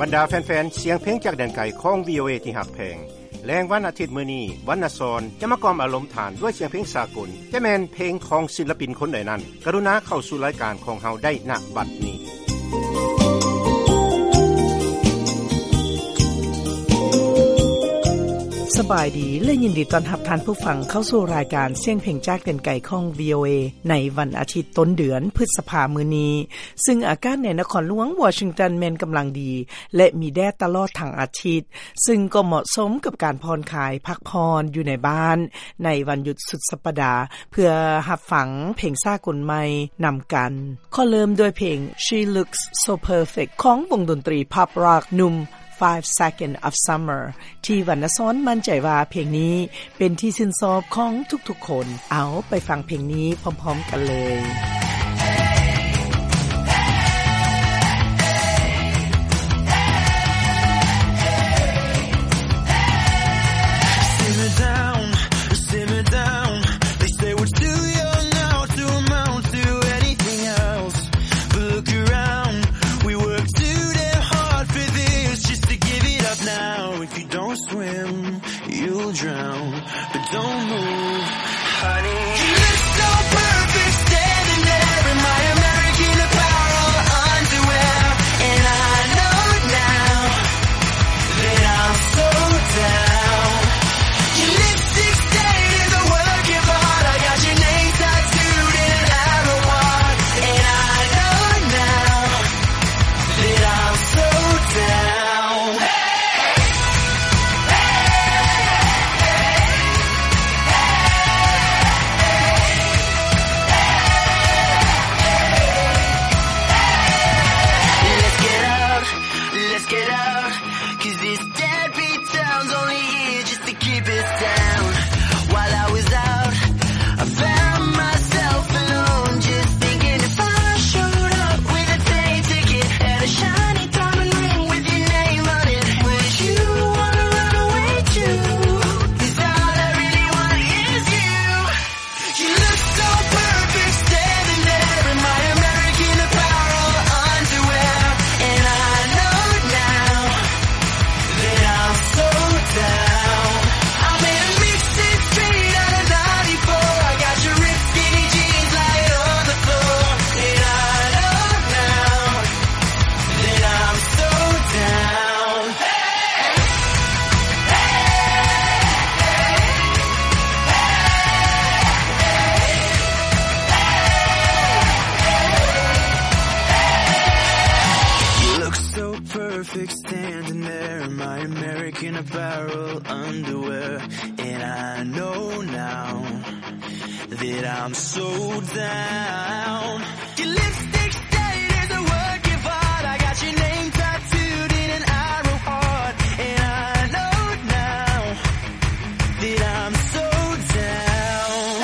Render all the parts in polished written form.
รรดาแฟนๆเสียงเพลงจากแดนไกลของ VOA ที่หักแพงแรงวันอาทิตย์มื้อนี้วรรณสรจะมากล่อมอารมณ์ฐานด้วยเสียงเพลงสากลจะแม่นเพลงของศิลปินคนใดนั้นกรุณาเข้าสู่รายการของเฮาได้ณบัดนี้สบายดีและยินดีต้อนรับท่านผู้ฟังเข้าสู่รายการเสียงเพลงจากแดนไกลของ VOA ในวันอาทิตย์ต้นเดือนพฤษภาคมมื้อนี้ซึ่งอากาศในนครหลวงวอชิงตันแม่นกำลังดีและมีแดดตลอดทั้งอาทิตย์ซึ่งก็เหมาะสมกับการผ่อนคลายพักผ่อนอยู่ในบ้านในวันหยุดสุดสัปดาห์เพื่อรับฟังเพลงสากลใหม่นำกันขอเริ่มด้วยเพลง She Looks So Perfect ของวงดนตรี Pop Rock หนุ่ม5 Seconds of Summer ที่วรรณสรมั่นใจว่าเพลงนี้เป็นที่ชื่นชอบของทุกๆคนเอาไปฟังเพลงนี้พร้อมๆกันเลย drown, but don't move, honey. You look so perfect standing there in my American Apparel underwear, and I know now that I'm so down. Your lipstick stain is a work of art. I got your name tattooed in an arrow heart, and I know now that I'm so down. Standing there in my American Apparel underwear, and I know now that I'm so down. Your lipstick stain is a work of art. I got your name tattooed in an arrow heart, and I know now that I'm so down.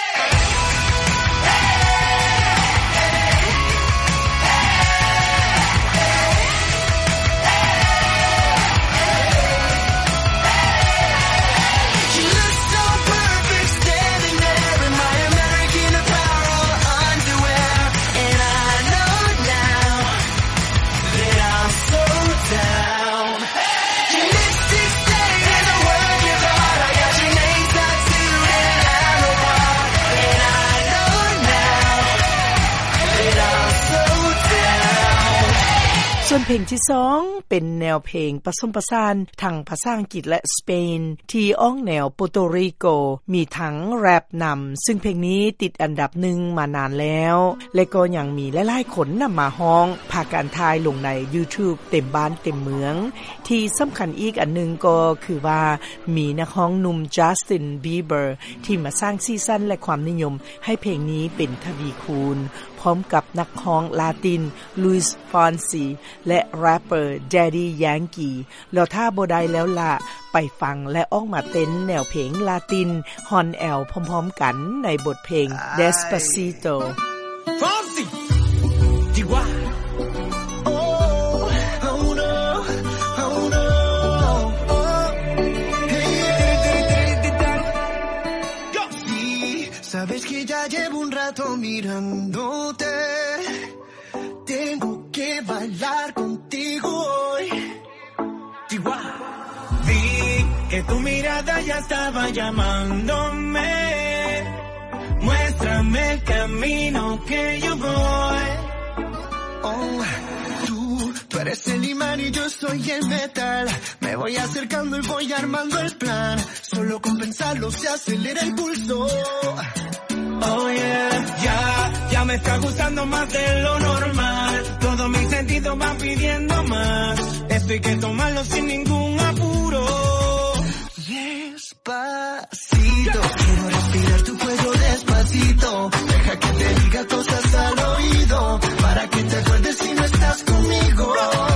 ส่วนเพลงที่2เป็นแนวเพลงผสมผสานทั้งภาษาอังกฤษและสเปนที่อ้องแนวโปโตริโกมีทั้งแรปนำซึ่งเพลงนี้ติดอันดับ1มานานแล้วและก็ยังมีหลายๆคนนำมาฮ้องพาการทายลงใน YouTube เต็มบ้านเต็มเมืองที่สำคัญอีกอันนึงก็คือว่ามีนักร้องหนุ่ม Justin Bieber ที่มาสร้างซีซั่นและความนิยมให้เพลงนี้เป็นทวีคูณพร้อมกับนักร้องลาติน Luis Fonsi และแรปเปอร์ Daddy Yankee แล้วถ้าบ่ได้แล้วล่ะไปฟังและออกมาเต้นแนวเพลงลาตินฮอนแอลพร้อมๆกันในบทเพลง Despacito Fonsi Chihuahua Sabes que ya llevo un rato mirándote. Tengo que bailar contigo hoy. que tu mirada ya estaba llamándome. Muéstrame el camino que yo voy. Oh, tú eres el imán y yo soy el metal. Me voy acercando y voy armando el plan. Solo con pensarlo se acelera el pulso. Oh yeah, ya me está gustando más de lo normal. Todos mis sentidos van pidiendo más. Esto hay que tomarlo sin ningún apuro. Despacito, quiero respirar tu cuello despacito. Deja que te diga cosas al oído, para que te acuerdes si no estás conmigo.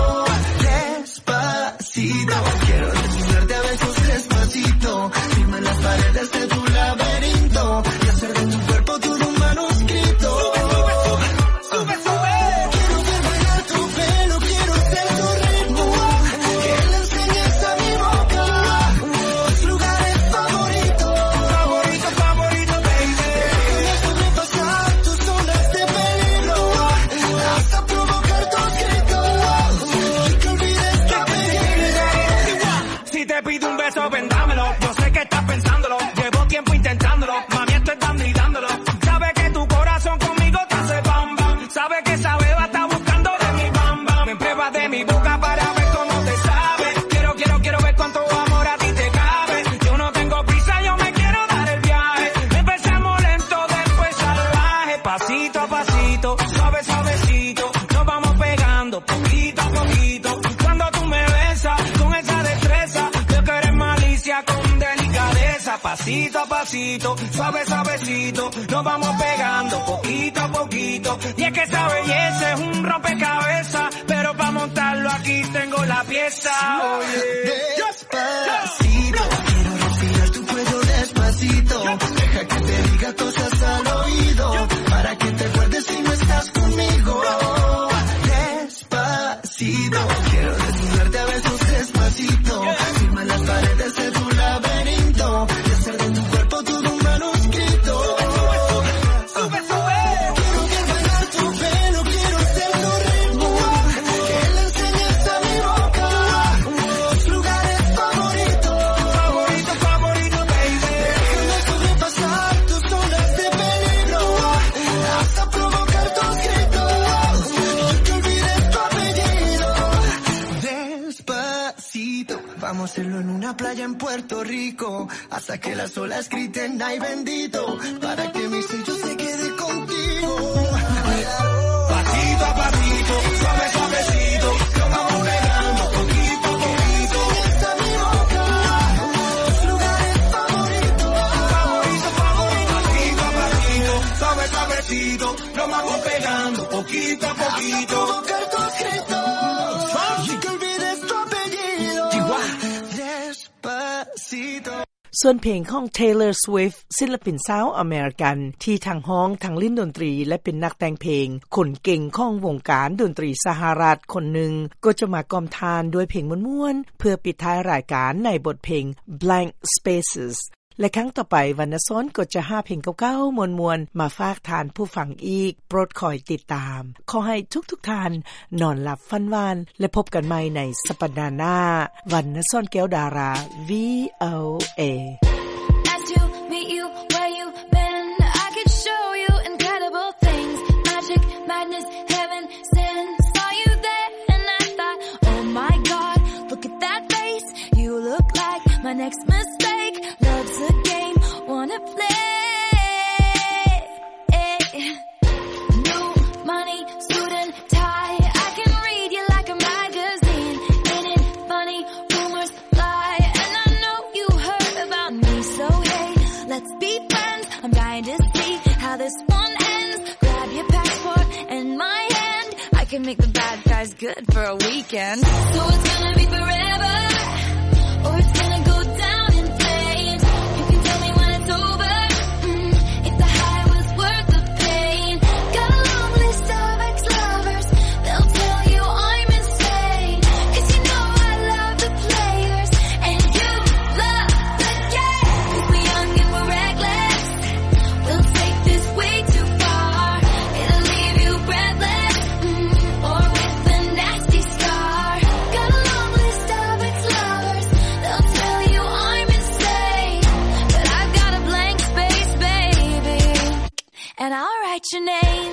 Despacito, quiero desnudarte a besos despacito. Firma las paredes de tu laberinto y hacer de tu cuerpo todo un manuscrito. Sube, sube. Quiero ver bailar tu pelo, quiero ser tu ritmo. Que le enseñes a mi boca tus lugares favoritos. Favorito, favorito, baby. Déjame sobrepasar tus zonas de peligro, hasta provocar tus gritos y que olvides tu apellido. Si te pido un beso, ven dámelo. Yo sé que estás pensándolo. Llevo tiempo intentándolo. Mami, estoy dando y dándolo. Sabe que tu corazón conmigo te hace bam bam. Sabe que esa beba está buscando de mi bam bam. Me pruebas de mi boca para ver cómo te sabe. Quiero ver cuánto amor a ti te cabe. Yo no tengo prisa, yo me quiero dar el viaje. Empezamos lento, después salvaje. Pasito a pasito, suave, suavecito. Nos vamos pegando poquito a poquito. Cuando tú me besas con esa destreza, yo que eres malicia con delicadeza. Pasito a pasito, suave, suavecito. Nos vamos pegando poquito a poquito. Y es que esa belleza es un rompecabezas, pero para montarlo aquí tengo la pieza. Oye. Despacito, quiero respirar tu cuello despacito. Deja que te diga cosas al oído, para que te acuerdes si no estás conmigo. Despacito, quiero desnudarte a besos despacito. Firma las paredes de tu laberinto y hacer de tu cuerpo todo un manuscrito. Sube, sube. Quiero ver bailar tu pelo, quiero ser tu ritmo. Que le enseñes a mi boca tus lugares favoritos. Favorito, favorito, baby. Déjame sobrepasar tus zonas de peligro, hasta provocar tus gritos y que olvides tu apellido. Despacito, vamos a hacerlo en una playa en Puerto Rico, hasta que las olas griten ay bendito, para que mi sello se quede contigo. Pasito a pasito, suave, suavecito. Nos vamos pegando poquito a poquito. Esta mi boca tus lugares favoritos. Favorito, favorito. Pasito a pasito, suave, suavecito. Nos vamos pegando poquito a poquito. Provocar tus gritos y que olvides tu apellido. Despacito. ส่วนเพลงของ Taylor Swift ศิลปินสาวอเมริกันที่ทั้งร้องทั้งเล่นดนตรีและเป็นนักแต่งเพลงคนเก่งของวงการดนตรีสหรัฐคนหนึ่งก็จะมากอมทานด้วยเพลงม่วนๆเพื่อปิดท้ายรายการในบทเพลง Blank Spaces และครั้งต่อไปวรรณซ้อนก็จะหาเพลงเก่าๆมวนๆมาฝากทานผู้ฟังอีกโปรดคอยติดตามขอให้ทุกๆท่านนอนหลับฝันหวานและพบกันใหม่ในสัปดาห์หน้าวรรณซ้อนแก้วดารา VOA To meet you where you've been, I could show you incredible things, magic, madness, heaven, sin. Saw you there and I thought, oh my God, look at that face. You look like my next mistake. Love's a game, wanna play. New money, suit and tie. I can read you like a magazine. Ain't it funny? Rumors lie, and I know you heard about me, so hey, let's be friends. I'm dying to see how this one ends. Grab your passport and my hand. I can make the bad guys good for a weekend. So it's gonna be forever, or it's gonna go down in flames. You can tell me when it's over, if the high was worth the pain. Got a long list of ex-lovers, they'll tell you I'm insane. 'Cause you know I love the players, and you love the game. 'Cause we're young and we're reckless, we'll take this way too far. It'll leave you breathless, or with a nasty scar. Got a long list write your name.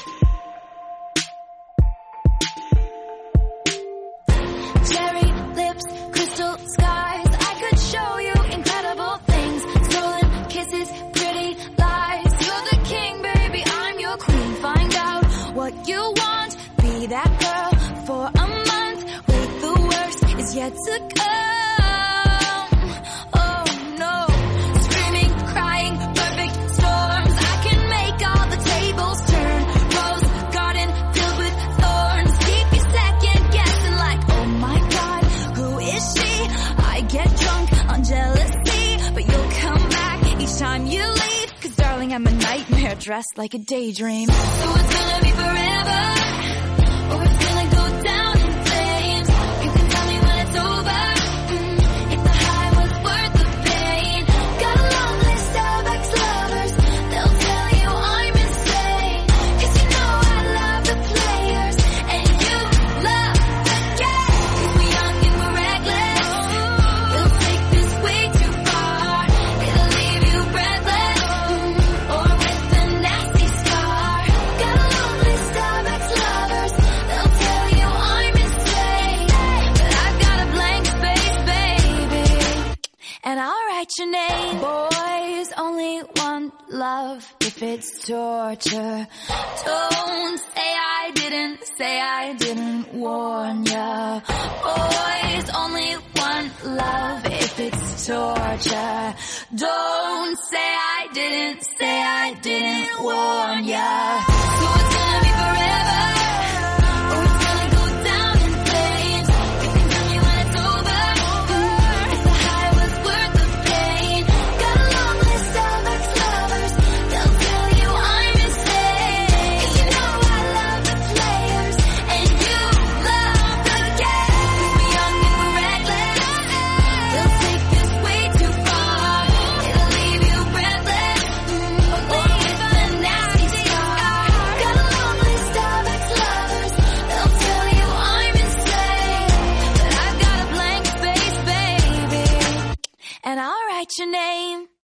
Cherry lips, crystal skies, I could show you incredible things. Stolen kisses, pretty lies. You're the king, baby, I'm your queen. Find out what you want, be that girl for a month. Wait, the worst is yet to come. Oh no, screaming, crying, perfect storms. I can make all the tables turn. Rose garden filled with thorns. Keep you second guessing like, oh my God, who is she? I get drunk on jealousy, but you'll come back each time you leave. 'Cause darling, I'm a nightmare dressed like a daydream. So it's gonna be forever, or it's gonna go down in flames. You can tell me when it's over, if the high was worth the pain. Got a long list of ex-lovers, they'll tell you I'm insane. 'Cause you know I love the players, and you love the game. 'Cause we're young and we're reckless, we'll take this way too far. It'll leave you breathless, or with a nasty scar. Got a long list of ex-lovers, they'll tell you I'm insane. But I've got a blank space, baby, and I'll write your name. Boys only want love if it's torture. Don't say I didn't warn ya. Boys only want love if it's torture. Don't say I didn't warn ya.